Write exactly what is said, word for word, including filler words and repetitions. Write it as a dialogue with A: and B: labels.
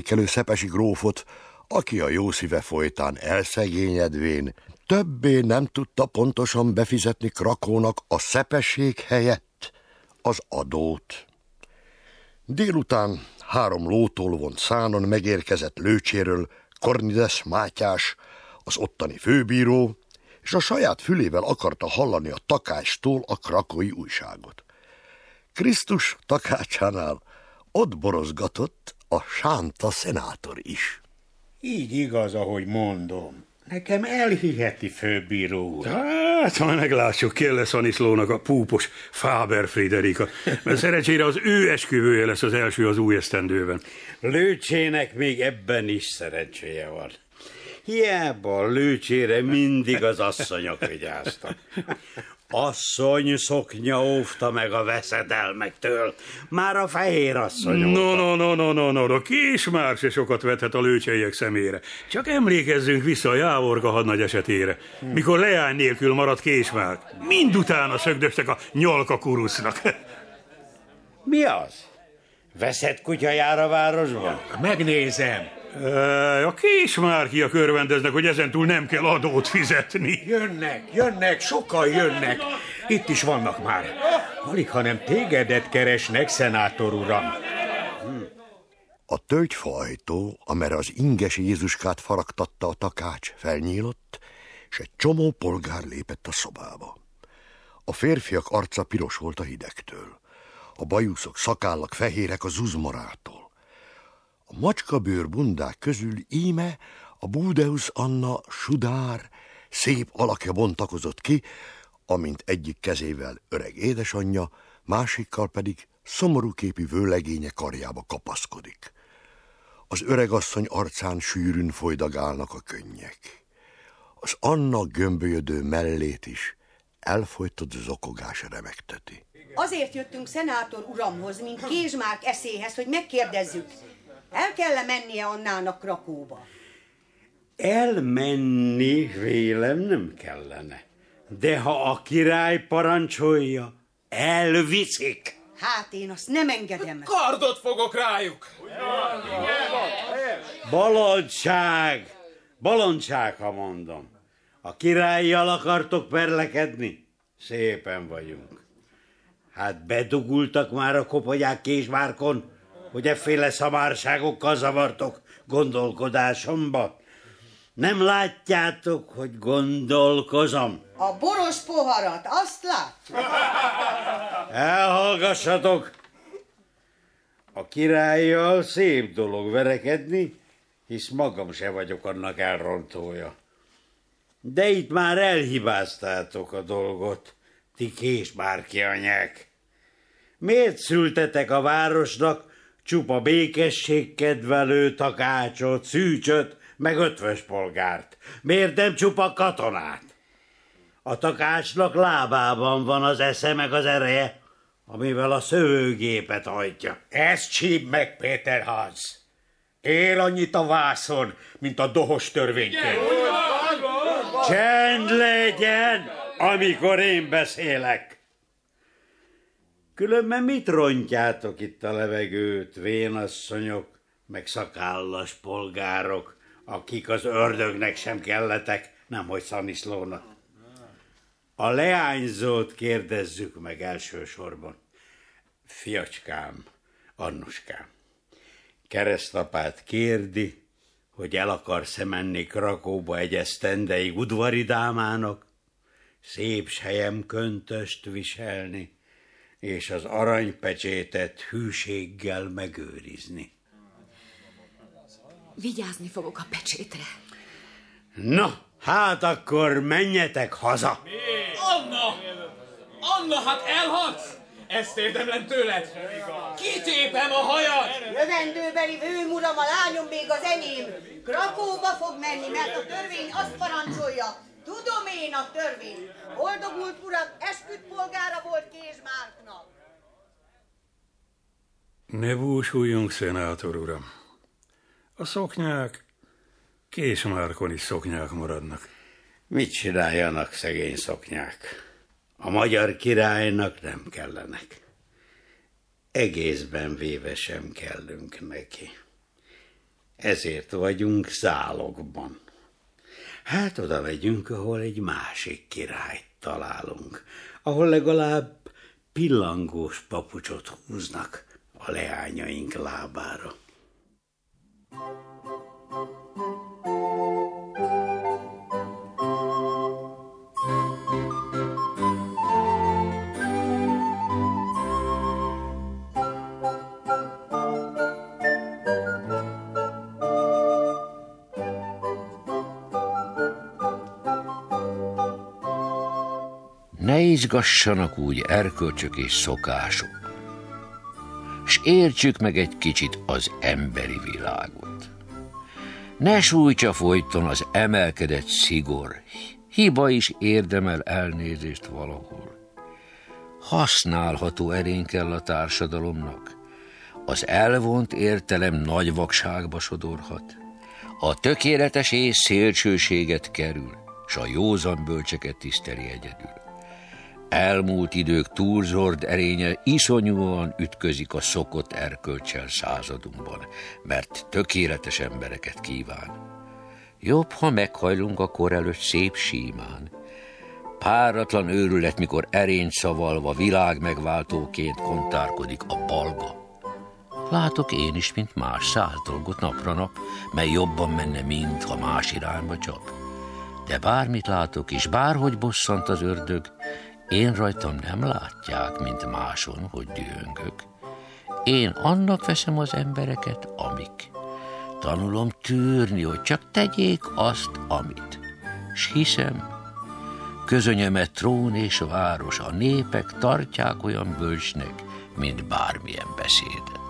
A: reménykedő szepesi grófot, aki a jó szíve folytán elszegényedvén többé nem tudta pontosan befizetni Krakónak a szepesség helyett az adót. Délután három lótól vont szánon megérkezett Lőcséről Kornides Mátyás, az ottani főbíró, és a saját fülével akarta hallani a Takácstól a krakói újságot. Krisztus Takácsánál ott borozgatott a Sánta szenátor is.
B: Így igaz, ahogy mondom. Nekem elhiheti, főbíró úr.
C: Hát, majd meglássuk, ki lesz Aniszlónak a púpos Fáber Friderika, mert szerencsére az ő esküvője lesz az első az új esztendőben.
B: Lőcsének még ebben is szerencséje van. Hiába Lőcsére mindig az asszonyok vigyáztak. Asszony szoknya óvta meg a veszedelmektől, már a fehér asszony óvta.
C: No, no, no, no, no, no, no, Kés már se sokat vethet a lőcseiek szemére. Csak emlékezzünk vissza a Jávorka hadnagy esetére, mikor leány nélkül maradt Késmárk. Mindutána szögdöstek a Nyalka kurusznak.
B: Mi az? Veszett kutya jár a városban?
D: Megnézem.
C: A Késmárkiak örvendeznek, hogy ezentúl nem kell adót fizetni.
D: Jönnek, jönnek, sokan jönnek. Itt is vannak már. Alig, hanem tégedet keresnek, szenátor uram.
A: A tölgyfaajtó, amerre az inges Jézuskát faragtatta a Takács, felnyílott, és egy csomó polgár lépett a szobába. A férfiak arca piros volt a hidegtől. A bajuszok, szakállak fehérek a zuzmorától. A macskabőr bundák közül íme a Búdeusz Anna sudár szép alakja bontakozott ki, amint egyik kezével öreg édesanyja, másikkal pedig szomorú képű vőlegénye karjába kapaszkodik. Az öregasszony arcán sűrűn folydagálnak a könnyek. Az Anna gömbölyödő mellét is elfojtott zokogás remegteti.
E: Azért jöttünk szenátor uramhoz, mint Késmárk eszéhez, hogy megkérdezzük, el kell-e mennie Annának Krakóba?
B: Elmenni vélem nem kellene. De ha a király parancsolja, elviszik.
E: Hát én azt nem engedem.
F: Kardot fogok rájuk.
B: Bolondság! Bolondság, ha mondom. A királlyal akartok perlekedni? Szépen vagyunk. Hát bedugultak már a koponyák Késmárkon, hogy efféle szamárságokkal zavartok gondolkodásomba. Nem látjátok, hogy gondolkozom?
E: A boros poharat, azt látjuk.
B: Elhallgassatok! A királlyal szép dolog verekedni, hisz magam se vagyok annak elrontója. De itt már elhibáztátok a dolgot, ti Késmárki anyák. Miért szültetek a városnak csupa békességkedvelő Takácsot, Szűcsöt, meg ötvös polgárt? Miért nem csupa katonát? A Takácsnak lábában van az esze meg az ereje, amivel a szövőgépet hajtja.
D: Ezt csíp meg, Péter Hans. Ér annyit a vászon, mint a dohos törvénykönyv.
B: Csend legyen, amikor én beszélek. Különben mit rontjátok itt a levegőt, vénasszonyok, meg szakállas polgárok, akik az ördögnek sem kelletek, nemhogy Szaniszlónak. A leányzót kérdezzük meg elsősorban. Fiacskám, Annuskám, keresztapát kérdi, hogy el akarsz-e menni Krakóba egy esztendeig udvari dámának, szép selyemköntöst viselni, és az aranypecsétet hűséggel megőrizni.
G: Vigyázni fogok a pecsétre.
B: Na, hát akkor menjetek haza.
F: Mi? Anna! Anna, hát elhatsz? Ezt érdemlem tőled. Kitépem a hajad!
E: Jövendőbeli vőmuram, a lányom még az enyém. Krakóba fog menni, mert a törvény azt parancsolja. Tudom én a törvény. Boldogult urak, esküdt polgára volt Késmárknak.
C: Ne búsuljunk, szenátor uram. A szoknyák Késmárkon is szoknyák maradnak.
B: Mit csináljanak szegény szoknyák? A magyar királynak nem kellenek. Egészben véve sem kellünk neki. ezért vagyunk zálogban. Hát oda megyünk, ahol egy másik királyt találunk, ahol legalább pillangós papucsot húznak a leányaink lábára.
H: Ne izgassanak úgy erkölcsök és szokások, s értsük meg egy kicsit az emberi világot. Ne sújtsa folyton az emelkedett szigor, hiba is érdemel elnézést valahol. Használható erény kell a társadalomnak, az elvont értelem nagy vakságba sodorhat, a tökéletes ész szélsőséget kerül, s a józan bölcseket tiszteli egyedül. Elmúlt idők túlzord erénye iszonyúan ütközik a szokott erkölccsel századunkban, mert tökéletes embereket kíván. Jobb, ha meghajlunk a kor előtt szép símán. Páratlan őrület, mikor erényt szavalva világ megváltóként kontárkodik a balga. Látok én is, mint más száz dolgot napra nap, mely jobban menne, mint ha más irányba csap. De bármit látok is, bárhogy bosszant az ördög, én rajtam nem látják, mint máson, hogy dühöngök. Én annak veszem az embereket, amik. Tanulom tűrni, hogy csak tegyék azt, amit. S hiszem, közönyemet trón és város, a népek tartják olyan bölcsnek, mint bármilyen beszédet.